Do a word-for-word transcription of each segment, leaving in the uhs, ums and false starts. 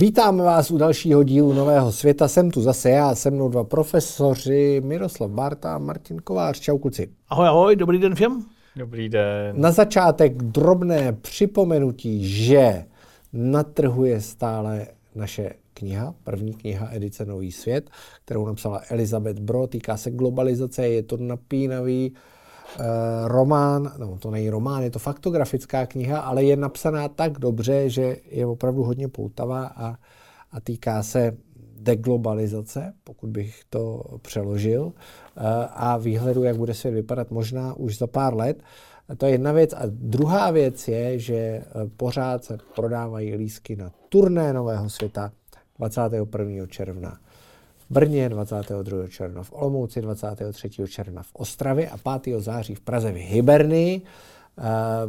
Vítáme vás u dalšího dílu Nového světa. Jsem tu zase já, se mnou dva profesoři, Miroslav Bárta a Martin Kovář. Čau kluci. Ahoj, ahoj, dobrý den všem. Dobrý den. Na začátek drobné připomenutí, že na trhu je stále naše kniha, první kniha edice Nový svět, kterou napsala Elizabeth Bro, týká se globalizace, je to napínavý uh, román, no to není román, je to faktografická kniha, ale je napsaná tak dobře, že je opravdu hodně poutavá a, a týká se deglobalizace, pokud bych to přeložil, uh, a výhledu, jak bude svět vypadat možná už za pár let. To je jedna věc. A druhá věc je, že pořád se prodávají lístky na turné Nového světa dvacátého prvního června v Brně, dvacátého druhého června v Olomouci, dvacátého třetího června v Ostravě a pátého září v Praze v Hybernii. Uh,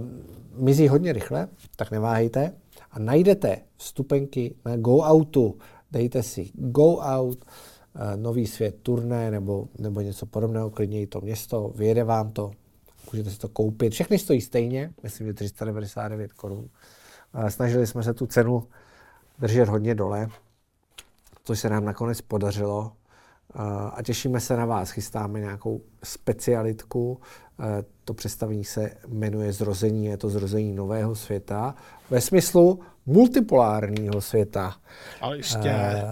mizí hodně rychle, tak neváhejte. A najdete vstupenky na Go Outu. Dejte si Go Out, uh, Nový svět turné nebo, nebo něco podobného, klidně i to město, vyjede vám to. Můžete si to koupit. Všechny stojí stejně, myslím, že tři sta devadesát devět korun. Snažili jsme se tu cenu držet hodně dole, což se nám nakonec podařilo. A těšíme se na vás. Chystáme nějakou specialitku. To představení se jmenuje Zrození. Je to Zrození nového světa. Ve smyslu multipolárního světa. Ale jistě.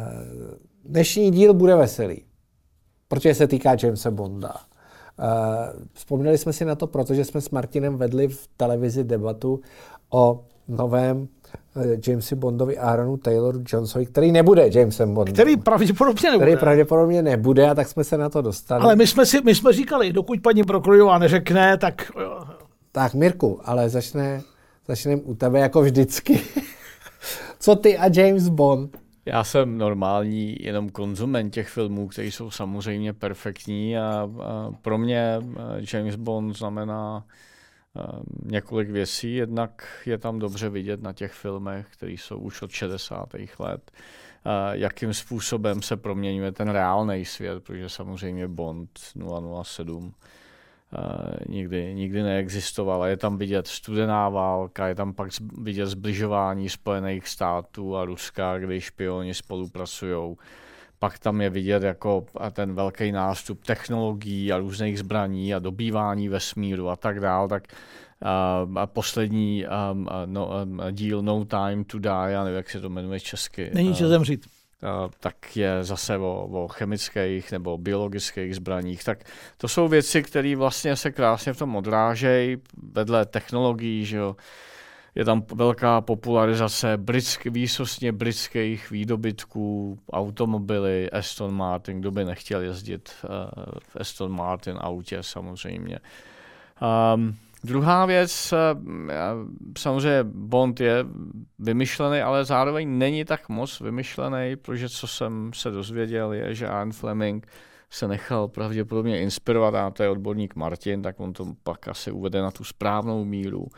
Dnešní díl bude veselý, protože se týká Jamesa Bonda. Uh, vzpomněli jsme si na to, protože jsme s Martinem vedli v televizi debatu o novém uh, Jamesi Bondovi Aaronu Tayloru Jonesovi, který nebude Jamesem Bondem. Který pravděpodobně nebude. Který pravděpodobně nebude, a tak jsme se na to dostali. Ale my jsme, si, my jsme říkali, dokud paní Prokrojová neřekne, tak... Tak Mirku, ale začne, začneme u tebe jako vždycky. Co ty a James Bond? Já jsem normální jenom konzument těch filmů, které jsou samozřejmě perfektní, a, a pro mě James Bond znamená několik věcí. Jednak je tam dobře vidět na těch filmech, které jsou už od šedesátých let, jakým způsobem se proměňuje ten reálný svět, protože samozřejmě Bond nula nula sedm nikdy, nikdy neexistovala. Je tam vidět studená válka, je tam pak vidět zbližování Spojených států a Ruska, kdy špioni spolupracují. Pak tam je vidět jako ten velký nástup technologií a různých zbraní a dobývání vesmíru a tak dál. Tak a, a poslední um, no, um, díl No Time to Die, já nevím, jak se to jmenuje česky. Není čas zemřít. Uh, tak je zase o, o chemických nebo biologických zbraních. Tak to jsou věci, které vlastně se krásně v tom odrážejí vedle technologií, že jo. Je tam velká popularizace britsk, výsostně britských výdobytků, automobily, Aston Martin, kdo by nechtěl jezdit uh, v Aston Martin autě samozřejmě. Um, Druhá věc, samozřejmě Bond je vymyšlený, ale zároveň není tak moc vymyšlený, protože co jsem se dozvěděl je, že Ian Fleming se nechal pravděpodobně inspirovat, a to je odborník Martin, tak on to pak asi uvede na tu správnou míru.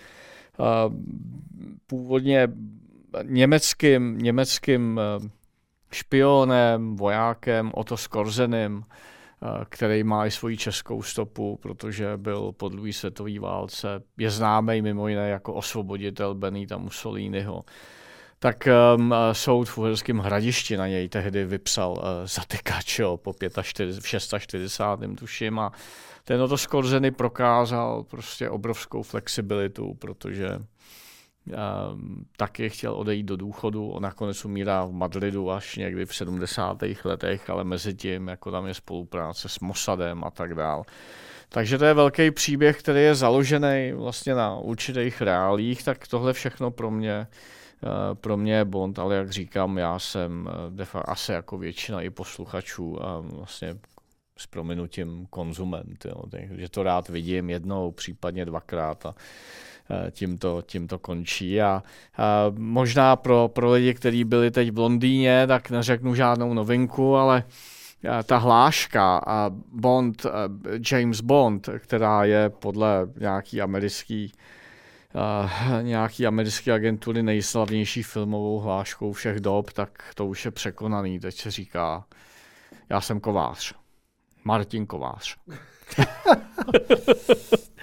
Původně německým, německým špionem, vojákem Otto Skorzenym, který má i svoji českou stopu, protože byl po druhé světové válce, je známý mimo jiné jako osvoboditel Benita Mussoliniho. Tak um, soud v Uherském Hradišti na něj tehdy vypsal uh, zatykač po čtyřicátém šestém tuším, a ten Otto Skorzeny prokázal prostě obrovskou flexibilitu, protože Um, taky chtěl odejít do důchodu, on nakonec umírá v Madridu až někdy v sedmdesátých letech, ale mezi tím jako tam je spolupráce s Mossadem a tak dál. Takže to je velký příběh, který je založený vlastně na určitých reálích, tak tohle všechno pro mě, uh, pro mě je Bond, ale jak říkám, já jsem uh, de facto asi jako většina i posluchačů a vlastně s prominutím konzument, jo, takže to rád vidím jednou, případně dvakrát a Tím to, tím to končí. A, a možná pro, pro lidi, kteří byli teď v Londýně, tak neřeknu žádnou novinku, ale ta hláška a Bond, James Bond, která je podle nějaký americký, uh, nějaký americký agentury nejslavnější filmovou hláškou všech dob, tak to už je překonaný. Teď se říká, já jsem Kovář. Martin Kovář.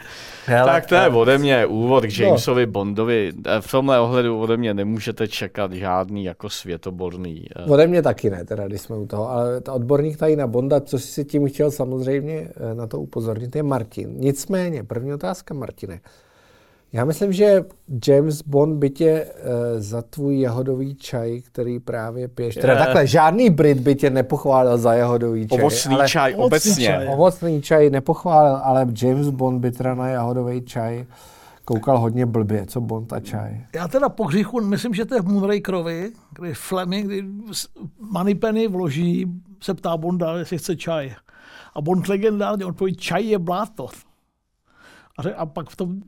Hele, tak to je ode mě úvod k Jamesovi no. Bondovi. V tomhle ohledu ode mě nemůžete čekat žádný jako světoborný. Ode mě taky ne, teda, když jsme u toho, ale odborník tady na Bonda, co jsi si tím chtěl samozřejmě na to upozornit, je Martin. Nicméně, první otázka, Martine. Já myslím, že James Bond by tě uh, za tvůj jahodový čaj, který právě piješ, teda takhle, žádný Brit by tě nepochválil za jahodový čaj. Ovocný ale, čaj, obecně. Čaj. Ovocný čaj nepochválil, ale James Bond by teda na jahodový čaj koukal hodně blbě, co Bond a čaj. Já teda po hříchu myslím, že to je v Moonrakerovi, kdy Fleming, kdy Moneypenny vloží, se ptá Bonda, jestli chce čaj. A Bond legendárně odpoví, čaj je bláto. A pak v tom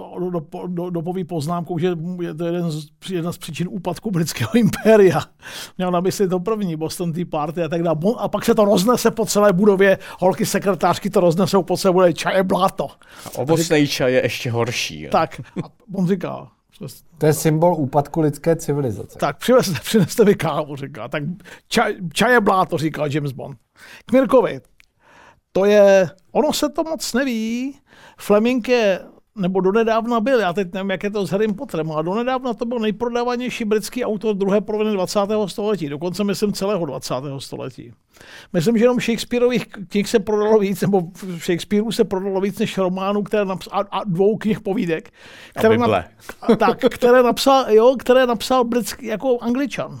dopoví poznámkou, že je to jeden z, jedna z příčin úpadku britského impéria. Měl na mysli to první, Boston Tea Party a tak dále. A pak se to roznese po celé budově, holky sekretářky to roznesou po celé budově, čaj je bláto. A ovocný čaj je ještě horší. Je? Tak, a on říká. To je symbol úpadku lidské civilizace. Tak, přineste, přineste mi kávu, říká. Tak čaj, čaj je bláto, říká James Bond. K Mirkovi. To je, ono se to moc neví, Fleming je, nebo donedávna byl, já teď nevím, jak je to s Harrym Potterem, ale donedávna to byl nejprodávanější britský autor druhé poloviny dvacátého století, dokonce myslím celého dvacátého století. Myslím, že jenom Shakespeareových knih se prodalo víc, nebo v Shakespeareu se prodalo víc než románů, které napsal, a dvou knih povídek, které, nap, tak, které napsal, jo, které napsal britský, jako Angličan.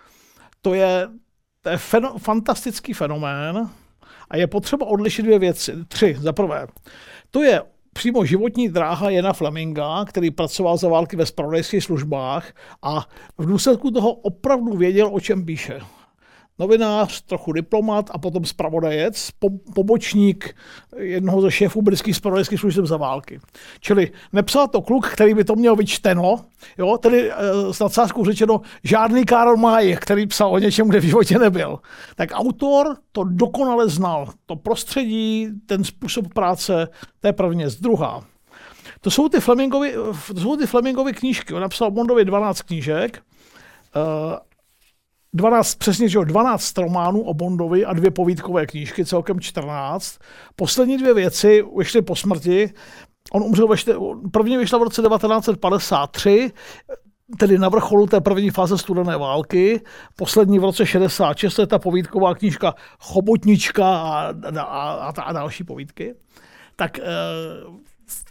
To je, to je fen, fantastický fenomén. A je potřeba odlišit dvě věci. Tři. Za prvé, to je přímo životní dráha Jana Fleminga, který pracoval za války ve zpravodajských službách a v důsledku toho opravdu věděl, o čem píše. Novinář, trochu diplomat a potom zpravodajec, po, pobočník jednoho ze šéfů britských zpravodajských služeb za války. Čili nepsal to kluk, který by to měl vyčteno, jo, tedy e, s nadsázkou řečeno žádný Karl May, který psal o něčem, kde v životě nebyl. Tak autor to dokonale znal. To prostředí, ten způsob práce, to je první věc. Druhá. To jsou ty Flemingovy, to jsou ty Flemingovy knížky. On napsal Bondovi dvanáct knížek, e, dvanáct, přesně, že dvanáct románů o Bondovi a dvě povídkové knížky, celkem čtrnáct. Poslední dvě věci vyšly po smrti. On umřel, ve čtyř... první vyšla v roce devatenáct set padesát tři, tedy na vrcholu té první fáze studené války. Poslední v roce šedesát šest je ta povídková knížka Chobotnička a, a, a, a další povídky. Tak... Eh...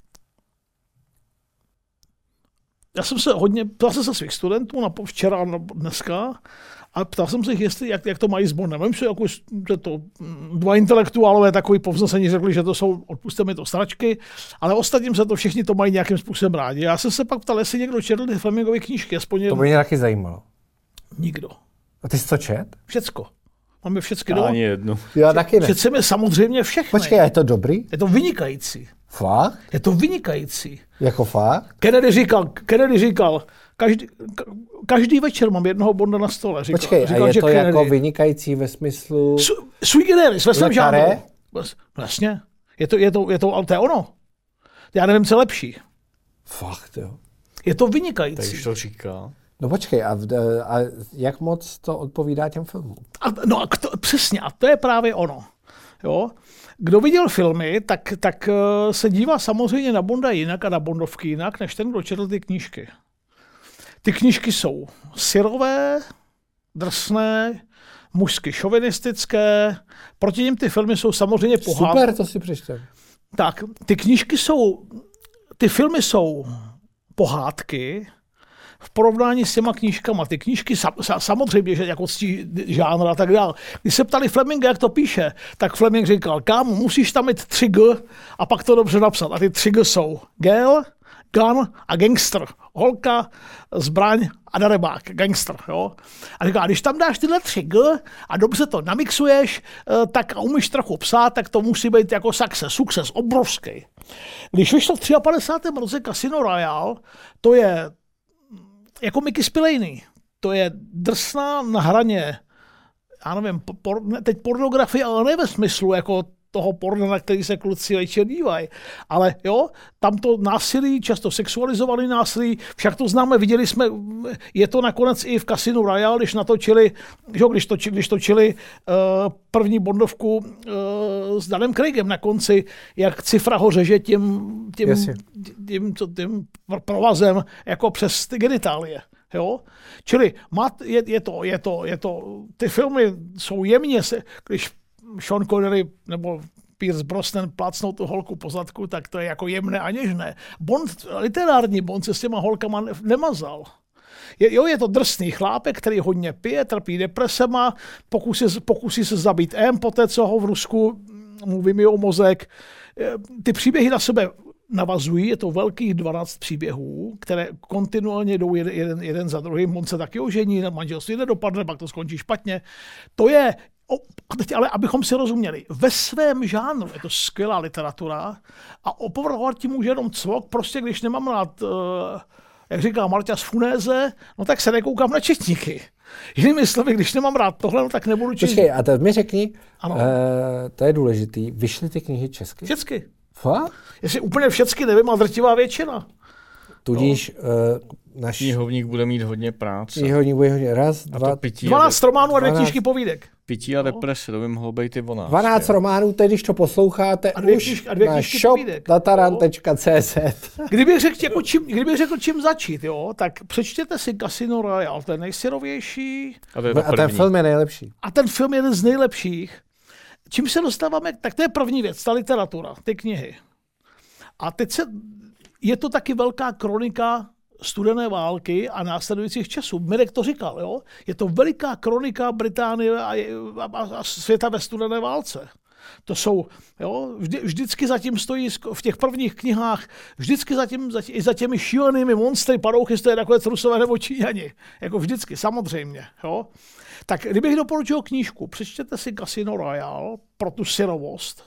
Já jsem se hodně, ptal jsem se svých studentů na včera a na dneska a ptal jsem se jich, jestli, jak, jak to mají s Bondem. Vím si, jako, že to dva intelektuálové takový povznesení řekli, že to jsou, odpuste mi to, sračky, ale ostatním se to všichni to mají nějakým způsobem rádi. Já jsem se pak ptal, jestli někdo četl ty Flemingovy knížky. Aspoň to by mě taky zajímalo. Nikdo. A ty jsi to čet? Všecko. Máme všechny doma. Ani jednu. Já taky ne. Četíme samozřejmě všechny. Počkej, je to dobrý? Je to vynikající. Fakt? Je to vynikající. Jako fakt? Kennedy říkal, Kennedy říkal, každý, každý večer mám jednoho Bonda na stole. Říkal, Počkej, říkal, a je že to Kennedy, jako vynikající ve smyslu... Su, sui generis, ve svém Le žánru. Carré? Vlastně. Je to, je to, je to, ale to je ono. Já nevím, co je lepší. Fakt, jo. Je to vynikající. Takže to říká. No počkej, a, a jak moc to odpovídá těm filmům? A, no a to, přesně, a to je právě ono. Jo? Kdo viděl filmy, tak, tak se dívá samozřejmě na Bonda jinak a na Bondovky jinak, než ten, kdo četl ty knížky. Ty knížky jsou syrové, drsné, mužsky šovinistické, proti nim ty filmy jsou samozřejmě pohádky. Super, to si přečtem. Tak, ty knížky jsou, ty filmy jsou pohádky, v porovnání s těma knížkama. Ty knížky sam, samozřejmě, že jako ctí žánr a tak dále. Když se ptali Fleminga, jak to píše, tak Fleming říkal, kámo, musíš tam mít tři G a pak to dobře napsat. A ty tři G jsou girl, gun a gangster. Holka, zbraň a darebák. Gangster. Jo? A říká, když tam dáš tyhle tři G a dobře to namixuješ, tak a umíš trochu psát, tak to musí být jako success. Success obrovský. Když vyšlo v padesátém třetím roce Casino Royale, to je jako Mickey Spillane. To je drsná na hraně, já nevím, por, teď pornografie, ale ne ve smyslu jako toho porna, na který se kluci večer dívají. Ale jo, tam to násilí, často sexualizovaný násilí, však to známe, viděli jsme, je to nakonec i v Casinu Royale, když natočili, jo, když točili, když točili uh, první Bondovku uh, s Danem Craigem na konci, jak Cifra ho řeže tím, tím, tím, tím, tím provazem jako přes ty genitálie. Jo? Čili má, je, je, to, je, to, je to, ty filmy jsou jemně, se, když Sean Connery nebo Pierce Brosnan plácnou tu holku po zadku, tak to je jako jemné a něžné. Bond, literární Bond se s těma holkama nemazal. Je, jo, je to drsný chlápek, který hodně pije, trpí depresema, pokusí, pokusí se zabít M, poté co ho v Rusku mu vymijou mozek. Ty příběhy na sebe navazují, je to velkých dvanáct příběhů, které kontinuálně jdou jeden, jeden, jeden za druhým. On se taky ožení, manželství nedopadne, pak to skončí špatně. To je, teď ale abychom si rozuměli, ve svém žánru je to skvělá literatura a opovrhovat tím může jenom cvok, prostě když nemám rád, jak říká Marta z Funéze, no tak se nekoukám na četníky. Jinými slovy, když nemám rád tohle, no tak nebudu číst. Počkej, a teď mi řekni, uh, to je důležitý, vyšly ty knihy česky? Všechny. Fakt? Jestli úplně všechny nevím, a drtivá většina. Tudíž uh, náš knihovník bude mít hodně práce. Knihovník bude hodně raz, dva, dvanáct románů a dvě knížky povídek. Pití a deprese, to by mohlo být i ona. dvanáct románů, teď když to posloucháte a dvě už knížky, a dvě na shop dataran tečka cé zet. Kdybych řekl, jako čím, kdybych řekl, čím začít, jo, tak přečtěte si Casino Royale, to je nejsyrovější. A, to je a ten film je nejlepší. A ten film je jeden z nejlepších. Čím se dostáváme, tak to je první věc, ta literatura, ty knihy. A teď se, je to taky velká kronika studené války a následujících časů. Mirek to říkal, jo? Je to veliká kronika Británie a, a, a světa ve studené válce. To jsou, jo, vždy, vždycky zatím stojí v těch prvních knihách, vždycky zatím, zatím i za těmi šílenými monstry padouchy stojí nakonec Rusové nebo Číňani. Jako vždycky, samozřejmě, jo. Tak kdybych doporučil knížku, přečtěte si Casino Royale pro tu syrovost.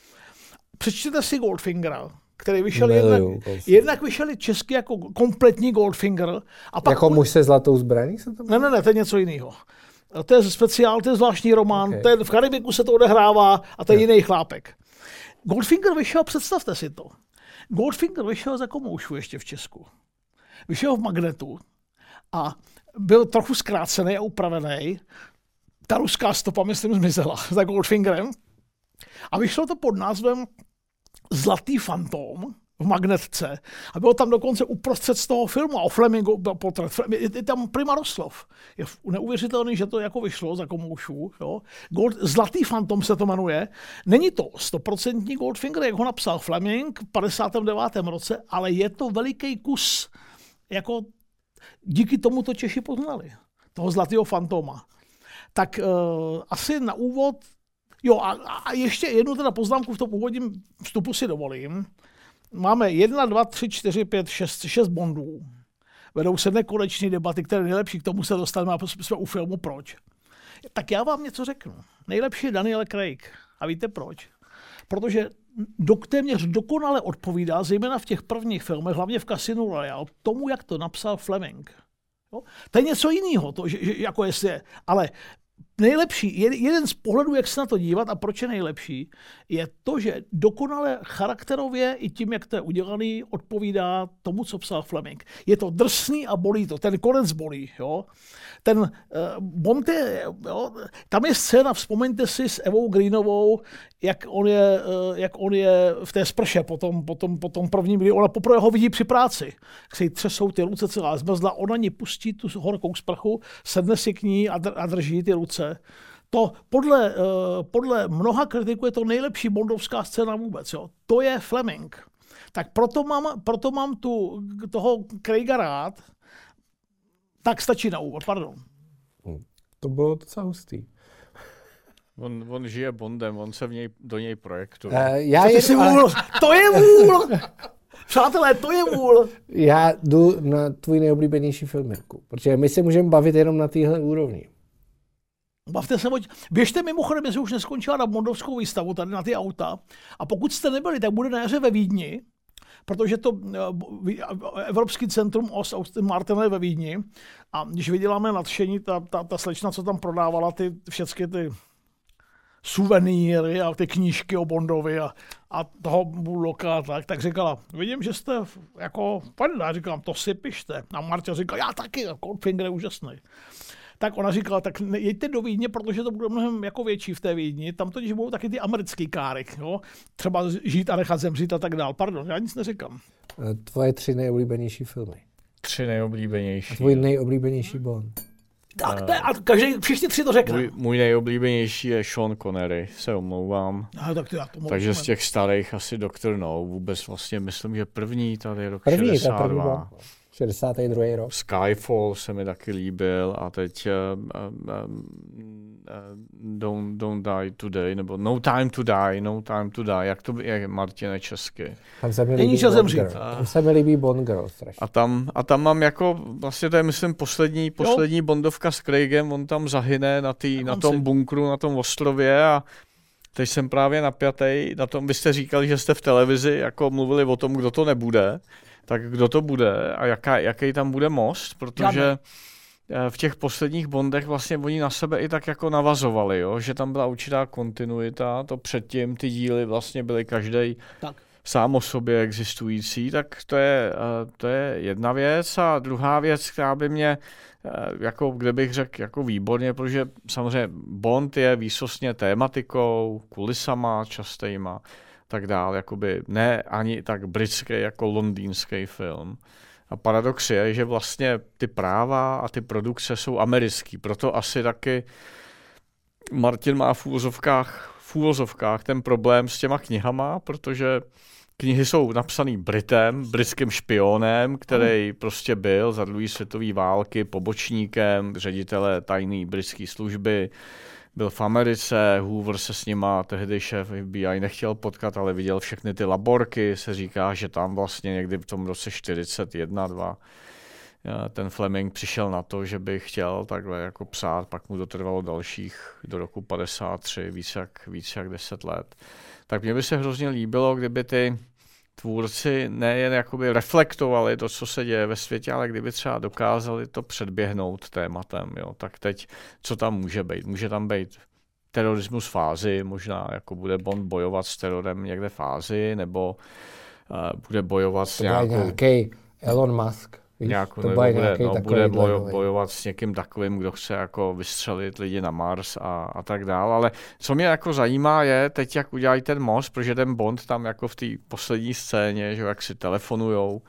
Přečtěte si Goldfingera, který vyšel jednak, jednak vyšel česky jako kompletní Goldfinger. A pak jako muž se zlatou zbraní? Se to ne, ne, ne, to je něco jiného. To je speciál, to je zvláštní román, okay. To je, v Karibiku se to odehrává a to je jiný chlápek. Goldfinger vyšel, představte si to. Goldfinger vyšel za komoušu ještě v Česku. Vyšel v Magnetu a byl trochu zkrácený a upravený. Ta ruská stopa, myslím, zmizela za Goldfingerem. A vyšlo to pod názvem Zlatý fantom v Magnetce. A bylo tam dokonce uprostřed z toho filmu a o Flemingu byl portrét. Je, je tam Prima Roslov. Je neuvěřitelný, že to jako vyšlo za komoušů. Jo. Gold, Zlatý fantom se to jmenuje. Není to stoprocentní Goldfinger, jak ho napsal Fleming v padesátém devátém roce, ale je to veliký kus. Jako díky tomu to Češi poznali. Toho Zlatého fantoma. Tak uh, asi na úvod. Jo, a, a ještě jednu teda poznámku v tom úvodním vstupu si dovolím. Máme jedna, dva, tři, čtyři, pět, šest, šest Bondů. Vedou se nekonečné debaty, které nejlepší, k tomu se dostaneme a jsme u filmu Proč. Tak já vám něco řeknu. Nejlepší je Daniel Craig. A víte proč? Protože do, téměř dokonale odpovídá, zejména v těch prvních filmech, hlavně v Casino Royale, tomu, jak to napsal Fleming. Jo? To je něco jiného, to, že, že, jako jestli je. Ale nejlepší, jeden z pohledů, jak se na to dívat a proč je nejlepší, je to, že dokonale charakterově i tím, jak to je udělaný, odpovídá tomu, co psal Fleming. Je to drsný a bolí to, ten konec bolí. Jo? Ten uh, Bond je, jo, tam je scéna, vzpomeňte si s Evou Greenovou, jak on je, uh, jak on je v té sprše po tom, po tom, po tom prvním, kdy ona poprvé ho vidí při práci. Jak se jí třesou ty ruce celá zmrzla, ona ní pustí tu horkou sprchu, sedne si k ní a, dr- a drží ty ruce. To podle, uh, podle mnoha kritiků je to nejlepší bondovská scéna vůbec. Jo. To je Fleming. Tak proto mám, proto mám tu, toho Craiga rád. Tak stačí na úvod, pardon. To bylo docela hustý. On, on žije Bondem, on se v něj, do něj projektuje. Uh, já je, ale... vůl, to je vůl! Přátelé, to je vůl! Já jdu na tvůj nejoblíbenější film, Mirku, protože my se můžeme bavit jenom na téhle úrovni. Bavte se, moď. Běžte mimochodem, jestli už neskončila na bondovskou výstavu tady na ty auta. A pokud jste nebyli, tak bude na jaře ve Vídni, protože to Evropský centrum Os Austin Martin je ve Vídni. A když vyděláme nadšení, ta, ta, ta slečna, co tam prodávala ty všechny ty suvenýry a ty knížky o Bondovi a, a toho Bullocka, tak, tak říkala, vidím, že jste jako, pojďte, říkám, to si pište. A Marta říkala, já taky, Goldfinger je úžasný. tak ona říkala, tak jeďte do Vídně, protože to bude mnohem jako větší v té Vídni. Tam totiž budou taky ty americký káry, jo? Třeba žít a nechat zemřít a tak dál. Pardon, já nic neříkám. Tvoje tři nejoblíbenější filmy. Tři nejoblíbenější. A tvůj nejoblíbenější Bond. Tak to je, a každý, všichni tři to řekne. Můj, můj nejoblíbenější je Sean Connery, se omlouvám. No, tak to já tomu Takže rozumím. z těch starých asi doktor No, vůbec vlastně myslím, že první tady rok První, ta šedesát první dva. Bond. šedesátý druhý rok. Skyfall se mi taky líbil a teď uh, um, uh, don't, don't Die Today, nebo No Time to Die, No Time to Die, jak to je, Martine, česky. Tam se mi Není líbí čas Bond zemřít. Girl. Tam se mi líbí Bond Girl strašně. A tam, a tam mám jako, vlastně to je myslím poslední, poslední Bondovka s Craigem, on tam zahyne na, tý, na tom bunkru, na tom ostrově a teď jsem právě napjatej na tom, vy jste říkali, že jste v televizi jako mluvili o tom, kdo to nebude, tak kdo to bude a jaká, jaký tam bude most, protože v těch posledních Bondech vlastně oni na sebe i tak jako navazovali, jo? Že tam byla určitá kontinuita, to předtím ty díly vlastně byly každý sám o sobě existující, tak to je, to je jedna věc a druhá věc, která by mě, jako kde bych řekl, jako výborně, protože samozřejmě Bond je výsostně tématikou, kulisama častýma, tak dál, jakoby ne ani tak britský jako londýnský film. A paradox je, že vlastně ty práva a ty produkce jsou americký, proto asi taky Martin má v úvozovkách, v úvozovkách ten problém s těma knihama, protože knihy jsou napsaný Britem, britským špionem, který hmm. prostě byl za druhé světové války pobočníkem ředitele tajné britské služby, byl v Americe, Hoover se s nima, tehdy šéf F B I nechtěl potkat, ale viděl všechny ty laborky, se říká, že tam vlastně někdy v tom roce čtyřicet jedna dva ten Fleming přišel na to, že by chtěl takhle jako psát, pak mu to trvalo dalších do roku padesát tři, víc jak, víc jak deset let. Tak mně by se hrozně líbilo, kdyby ty tvůrci nejen jakoby reflektovali to, co se děje ve světě, ale kdyby třeba dokázali to předběhnout tématem. Jo. Tak teď, co tam může být? Může tam být terorismus fázi, možná jako bude Bond bojovat s terorem někde fázi, nebo uh, bude bojovat s nějakou... nějaký Elon Musk. Nějakou, to bude, bude, no, bude bojo, bojovat s někým takovým, kdo chce jako vystřelit lidi na Mars a, a tak dál. Ale co mě jako zajímá je teď, jak udělají ten most, protože ten Bond tam jako v té poslední scéně, že jak si telefonujou,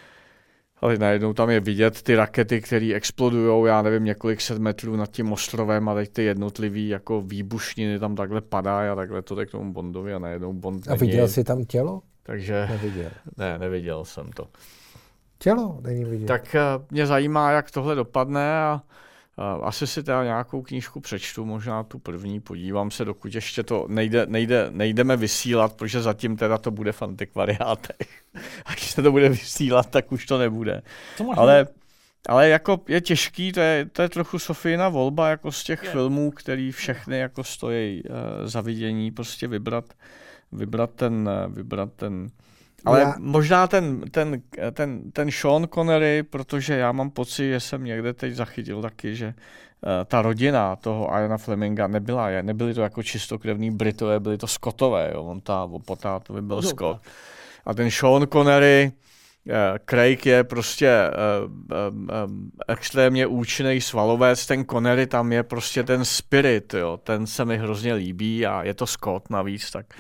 ale najednou tam je vidět ty rakety, které explodujou, já nevím, několik set metrů nad tím ostrovem a teď ty jednotlivý jako výbušniny tam takhle padají a takhle to jde k tomu Bondovi a najednou Bond A viděl jsi tam tělo? Takže neviděl. Ne, neviděl jsem to. Tělo není vidět. Tak uh, mě zajímá, jak tohle dopadne a uh, asi si teda nějakou knížku přečtu, možná tu první, podívám se, dokud ještě to nejde, nejde, nejdeme vysílat, protože zatím teda to bude v antikvariátech. A když se to bude vysílat, tak už to nebude. Ale, ale jako je těžký, to je, to je trochu Sofína volba jako z těch je. filmů, který všechny jako stojí uh, za vidění, prostě vybrat, vybrat ten, uh, vybrat ten ale já... možná ten, ten, ten, ten Sean Connery, protože já mám pocit, že jsem někde teď zachytil taky, že uh, ta rodina toho Iana Fleminga nebyla, nebyli to jako čistokrevní Britové, byli to Scottové, jo, on ta potátovi byl no, Scott. A ten Sean Connery, uh, Craig je prostě uh, uh, uh, extrémně účinný svalovec, ten Connery tam je prostě ten spirit, jo, ten se mi hrozně líbí a je to Scott navíc, tak...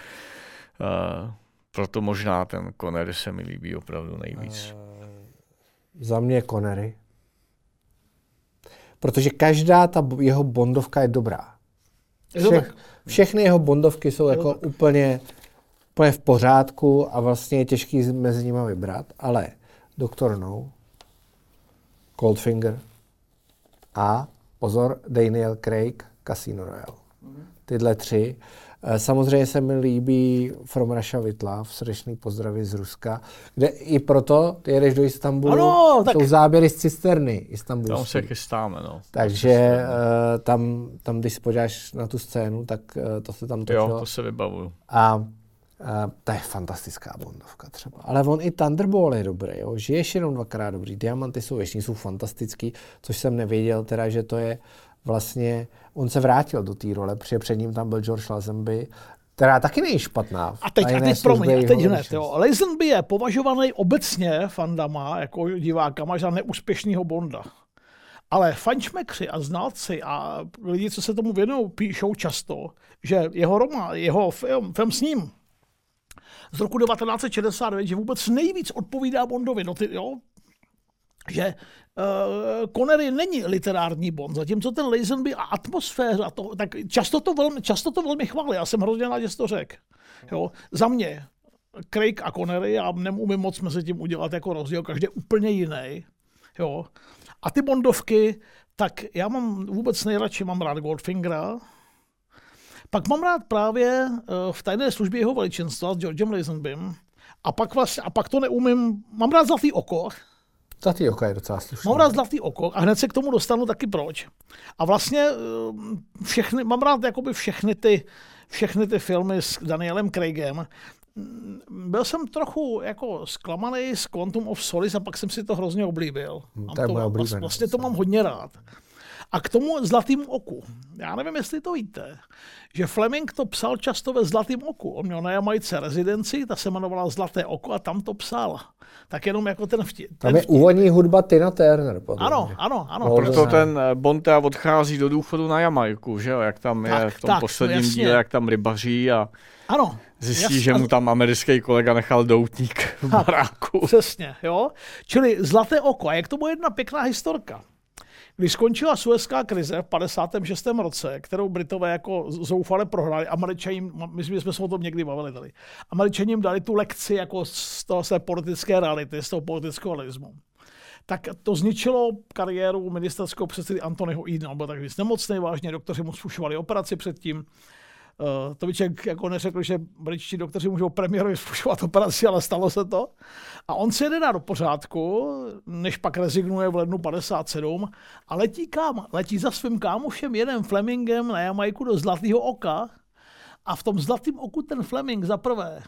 Uh, Proto možná ten Connery se mi líbí opravdu nejvíc. Uh, za mě Connery. Protože každá ta jeho bondovka je dobrá. Všech, všechny jeho bondovky jsou jako úplně, úplně v pořádku a vlastně je těžký mezi nimi vybrat, ale doktor No, Goldfinger a pozor, Daniel Craig, Casino Royale. Tyhle tři. Samozřejmě se mi líbí From Russia with Love, srdečný pozdravy z Ruska, kde i proto ty jedeš do Istanbulu, ano, tak... jsou záběry z cisterny istanbulské. Tam se chystáme, no. Takže uh, tam, tam, když si podíváš na tu scénu, tak uh, to se tam točilo. Jo, to se vybavuju. A uh, to je fantastická bondovka třeba. Ale on i Thunderball je dobrý, jo. Žiješ jenom dvakrát dobrý. Diamanty jsou věční, jsou fantastický, což jsem nevěděl, teda, že to je vlastně, on se vrátil do té role, protože před ním tam byl George Lazenby, která taky není špatná. A teď, a teď promiň, a teď hned, jo. Lazenby je považovaný obecně fandama, jako divákama, za neúspěšnýho Bonda. Ale fančmekři a znalci a lidi, co se tomu věnují, píšou často, že jeho román, jeho film, film s ním z roku devatenáct set šedesát devět, že vůbec nejvíc odpovídá Bondovi. No ty, jo, že uh, Connery není literární Bond, zatímco ten Lazenby a atmosféra, to, tak často to, velmi, často to velmi chválí. Já jsem hrozně rád, že jsi to řekl. Jo, za mě Craig a Connery, já nemůžu moc mezi tím udělat jako rozdíl, každý je úplně jiný. Jo. A ty Bondovky, tak já mám vůbec nejradši, mám rád Goldfingera, pak mám rád právě uh, v tajné službě jeho veličenstva s Georgem Lazenbym a pak, vlastně, a pak to neumím, mám rád Zlatý oko. Zlatý oko je docela slušný. Mám rád Zlatý oko a hned se k tomu dostanu taky proč. A vlastně všechny, mám rád jakoby všechny ty, všechny ty filmy s Danielem Craigem. Byl jsem trochu jako zklamaný z Quantum of Solace a pak jsem si to hrozně oblíbil. Hmm, to je moje oblíbené. Vlastně to mám hodně rád. A k tomu Zlatým oku. Já nevím, jestli to víte, že Fleming to psal často ve Zlatým oku. On měl na Jamajce rezidenci, ta se jmenovala Zlaté oko a tam to psal. Tak jenom jako ten vtip. Tam je úvodní hudba Tina Turner. Podle ano, ano, ano. No, proto ten Bond odchází do důchodu na Jamajku, že jo? Jak tam je tak, v tom tak, posledním no díle, jak tam rybaří a ano, zjistí, jasně. že mu tam americký kolega nechal doutník v baráku. Přesně, jo. Čili Zlaté oko. A je k tomu jedna pěkná historka. Když skončila Suezská krize v padesátém šestém roce, kterou Britové jako zoufale prohráli, Američani, myslím, že jsme se o tom někdy bavili tady, Američani jim dali tu lekci jako z toho své politické reality, z toho politického realismu. Tak to zničilo kariéru ministerského předsedy Anthonyho Edena. On byl tak víc nemocný, vážně doktoři mu zfušovali operaci předtím. Uh, to by člověk jako neřekl, že britští doktoři můžou premiérovi zfušovat operaci, ale stalo se to. A on se jde dá do pořádku, než pak rezignuje v lednu padesát sedm a letí kam? Letí za svým kámošem jeden Flemingem na Jamajku do Zlatého oka a v tom Zlatém oku ten Fleming zaprvé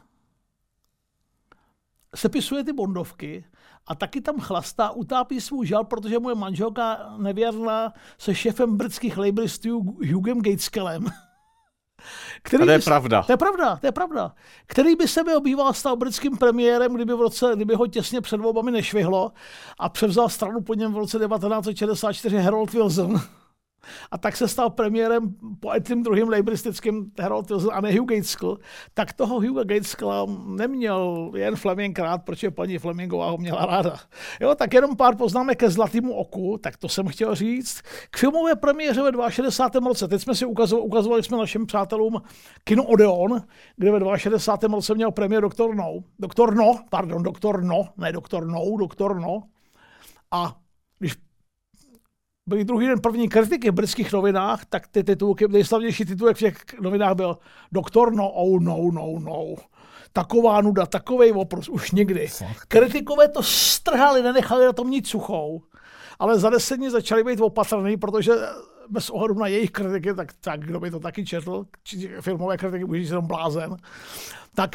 sepisuje ty Bondovky a taky tam chlastá, utápí svůj žal, protože moje manželka nevěrná se šéfem britských labouristů Hughem Gateskellem. Který a to je by, pravda. To je pravda, to je pravda. Který by se byl býval stal britským premiérem, kdyby, v roce, kdyby ho těsně před volbami nešvihlo a převzal stranu po něm v roce devatenáct set šedesát čtyři Harold Wilson. A tak se stal premiérem po tím druhým laboristickým Harold Wilson a ne Hugh Gateskell. Tak toho Hugha Gateskella neměl jen Fleming rád, protože paní Flemingová ho měla ráda. Jo, tak jenom pár poznámek ke Zlatému oku, tak to jsem chtěl říct. K filmové premiéře ve šedesátém druhém roce. Teď jsme si ukazovali, ukazovali jsme našim přátelům kino Odeon, kde ve šedesátém druhém roce měl premiér Doktor No. Doktor No, pardon, Doktor No, ne Doktor No, Doktor No. A když byli druhý den první kritiky v britských novinách, tak ty titulky, nejslavnější titulek v těch novinách byl Doktor No, oh no, no, no. Taková nuda, takovej oprus, už nikdy. Fakt. Kritikové to strhali, nenechali na tom nic suchou. Ale za deset dní začali být opatrný, protože bez ohledu na jejich kritiky, tak, tak kdo by to taky četl, filmové kritiky, může jenom blázen, tak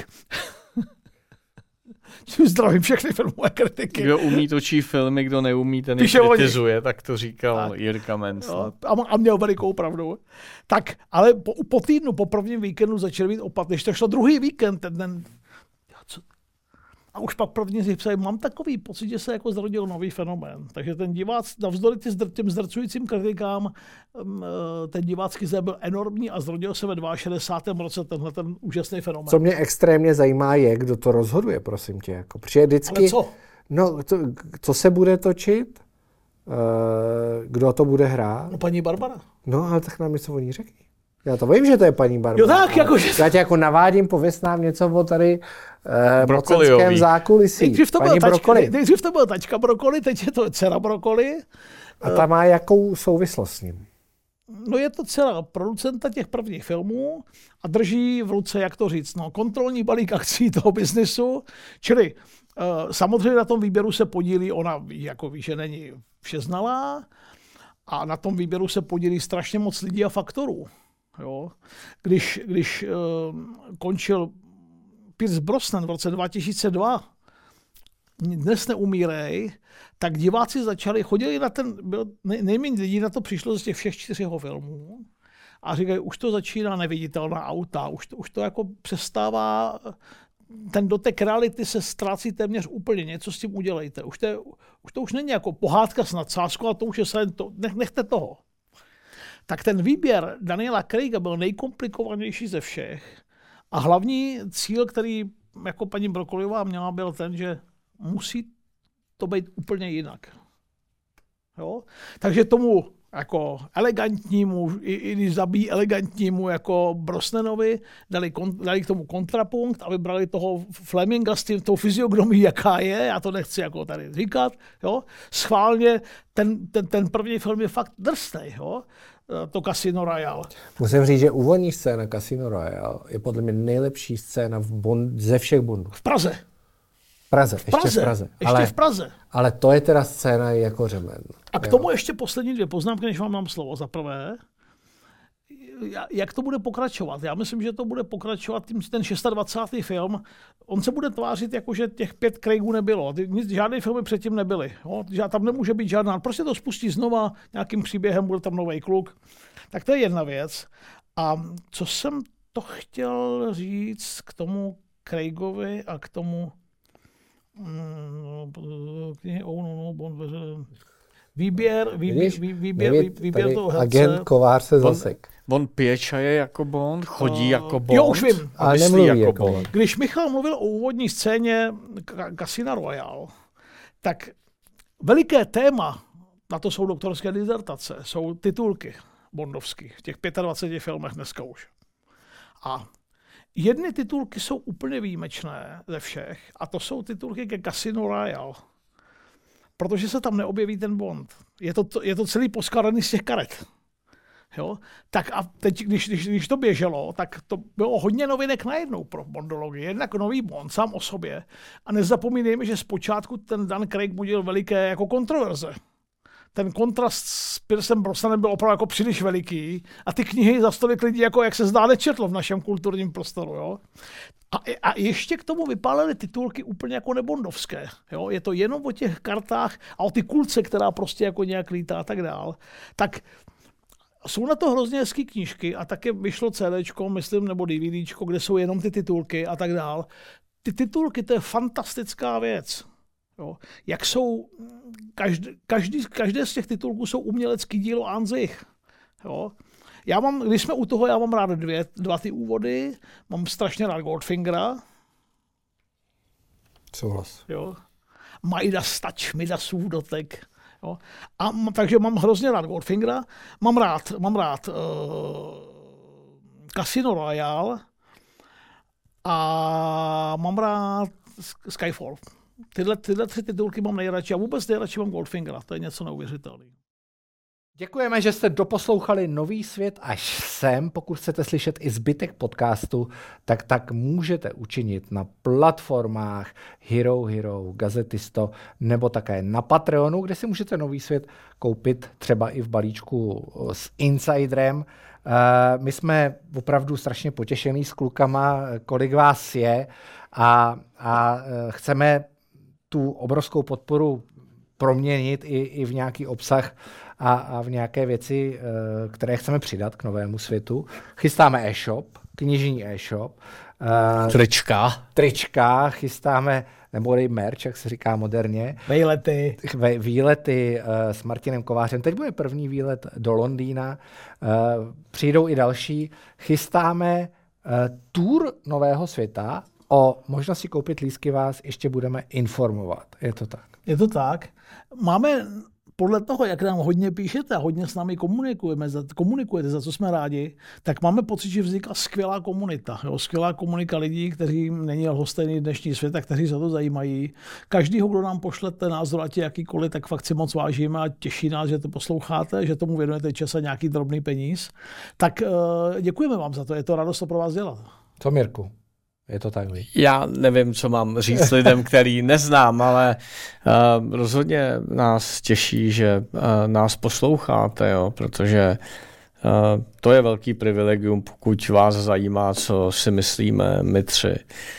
zdravím všechny filmové kritiky. Kdo umí točí filmy, kdo neumí, ten je kritizuje, tak to říkal tak. Jirka Menc. A, a měl velikou pravdu. Tak, ale po, po týdnu, po prvním víkendu začali být opatrný. Když to šlo druhý víkend, ten den, co? A už pak první z nich psali, mám takový pocit, že se jako zrodil nový fenomén. Takže ten divác, navzdory těm zdrcujícím kritikám, ten divácký zájem byl enormní a zrodil se ve šedesátém druhém roce tenhle ten úžasný fenomén. Co mě extrémně zajímá je, kdo to rozhoduje, prosím tě. Jako, protože vždycky, ale co? No, to, co se bude točit? Kdo to bude hrát? No paní Barbara. No, ale tak nám něco o ní řekni. Já to vím, že to je paní Barbara. Jo tak, jakože... Já tě jako navádím, pověst nám něco o tady eh, mocenském zákulisí. Nejdřív to, paní byl Brokoli. tačka, nejdřív to byl tačka Brokoli, teď je to dcera Brokoli. A ta má jakou souvislost s ním? No je to dcera producenta těch prvních filmů a drží v ruce, jak to říct, no, kontrolní balík akcí toho biznisu. Čili uh, samozřejmě na tom výběru se podílí, ona jako ví, že není všeznalá a na tom výběru se podílí strašně moc lidí a faktorů. Jo. Když, když uh, končil Pierce Brosnan v roce dva tisíce dva, Dnes neumírej, tak diváci začali, chodili na ten, byl, nej, nejméně lidí na to přišlo z těch všech čtyř jeho filmů a říkají, už to začíná neviditelná auta, už to, už to jako přestává ten dotek reality se ztrácí téměř úplně, něco s tím udělejte. Už to, je, už to už není jako pohádka s nadsázkou, ale to už je se to, nech, nechte toho. Tak ten výběr Daniela Craiga byl nejkomplikovanější ze všech a hlavní cíl, který jako paní Broccoliová měla, byl ten, že musí to být úplně jinak. Jo? Takže tomu jako elegantnímu, i, i když zabíjí elegantnímu jako Brosnanovi, dali, kon, dali k tomu kontrapunkt a vybrali toho Fleminga s tím, tou fyziognomií, jaká je, já to nechci jako tady říkat, jo? Schválně ten, ten, ten první film je fakt drsnej, jo? To Casino Royale. Musím říct, že úvodní scéna Casino Royale je podle mě nejlepší scéna v Bond, ze všech Bondů. V Praze. Praze, v Praze, ještě v Praze. Ještě ale, v Praze. Ale to je teda scéna jako řemen. A k tomu ještě poslední dvě poznámky, než vám dám slovo. Za prvé, jak to bude pokračovat? Já myslím, že to bude pokračovat tím, ten dvacátý šestý film. On se bude tvářit jako, že těch pět Craigů nebylo. Nic, žádné filmy předtím nebyly. Jo? Tam nemůže být žádná. Prostě to spustí znova nějakým příběhem, bude tam nový kluk. Tak to je jedna věc. A co jsem to chtěl říct k tomu Craigovi a k tomu výběr, výběr, výběr, výběr toho herce. Agent Kovář se zasek. On, on pije čaje jako Bond, chodí uh, jako Bond. Jo, už vím. A nemluví jako, jako Bond. Když Michal mluvil o úvodní scéně Casina Royale, tak veliké téma, na to jsou doktorské dizertace, jsou titulky bondovský v těch dvaceti pěti filmech dneska už. A jedny titulky jsou úplně výjimečné ze všech a to jsou titulky ke Casino Royale. Protože se tam neobjeví ten Bond. Je to, je to celý poskladaný z těch karet. Jo? Tak a teď, když, když, když to běželo, tak to bylo hodně novinek najednou pro bondologii. Jednak nový Bond sám o sobě. A nezapomínejme, že zpočátku ten Dan Craig budil veliké jako kontroverze. Ten kontrast s Piercem Brosnanem byl opravdu jako příliš veliký a ty knihy za stolik lidí, jako jak se zdá, nečetlo v našem kulturním prostoru. Jo? A, a ještě k tomu vypálily titulky úplně jako nebondovské. Jo? Je to jenom o těch kartách a o ty kulce, která prostě jako nějak lítá a tak dál. Tak jsou na to hrozně hezký knížky a také vyšlo CDčko, myslím, nebo DVDčko, kde jsou jenom ty titulky a tak dál. Ty titulky, to je fantastická věc. Jo. Jak jsou, každý, každý, každé z těch titulků jsou umělecký dílo an sich. Jo. Já mám, když jsme u toho, já mám rád dvě, dva ty úvody, mám strašně rád Goldfingera. Souhlas. Jo. Midas touch, Midasův dotek. Jo. A, takže mám hrozně rád Goldfingera, mám rád, mám rád uh, Casino Royale a mám rád Skyfall. Tyhle, tyhle tři titulky mám nejradši a vůbec nejradši mám Goldfingera, to je něco neuvěřitelného. Děkujeme, že jste doposlouchali Nový svět až sem. Pokud chcete slyšet i zbytek podcastu, tak tak můžete učinit na platformách Hero Hero, Gazetisto nebo také na Patreonu, kde si můžete Nový svět koupit třeba i v balíčku s Insiderem. My jsme opravdu strašně potěšení s klukama, kolik vás je a, a chceme tu obrovskou podporu proměnit i, i v nějaký obsah a, a v nějaké věci, které chceme přidat k Novému světu. Chystáme e-shop, knižní e-shop. Trička. Trička, chystáme, nebo merch, jak se říká moderně. Výlety. Výlety s Martinem Kovářem. Teď bude první výlet do Londýna. Přijdou i další. Chystáme tour Nového světa. O možnosti koupit lístky vás ještě budeme informovat. Je to tak? Je to tak. Máme podle toho, jak nám hodně píšete a hodně s námi komunikujeme, za, komunikujete, za co jsme rádi, tak máme pocit, že vznikla skvělá komunita. Jo? Skvělá komunita lidí, kteří není lhostejný dnešní svět a kteří se to zajímají. Každýho, kdo nám pošlete názor, ať je jakýkoliv, tak fakt si moc vážíme a těší nás, že to posloucháte, že tomu věnujete čas a nějaký drobný peníz. Tak uh, děkujeme vám za to, je to radost to pro vás dělat. Co, Mirku? Je to tak? Já nevím, co mám říct lidem, který neznám, ale uh, rozhodně nás těší, že uh, nás posloucháte, jo, protože uh, to je velký privilegium, pokud vás zajímá, co si myslíme my tři.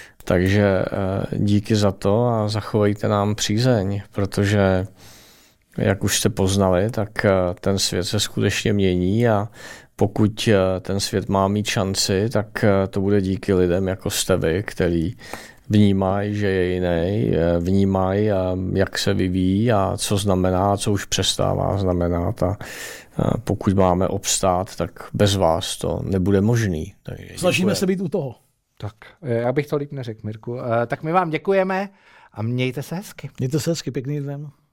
Takže uh, díky za to a zachovejte nám přízeň, protože jak už jste poznali, tak uh, ten svět se skutečně mění a pokud ten svět má mít šanci, tak to bude díky lidem jako jste vy, který vnímají, že je jiný, vnímají, jak se vyvíjí a co znamená, co už přestává znamenat. A pokud máme obstát, tak bez vás to nebude možný. Snažíme se být u toho. Tak, já bych to líp neřekl, Mirku. Tak my vám děkujeme a mějte se hezky. Mějte se hezky, pěkný den.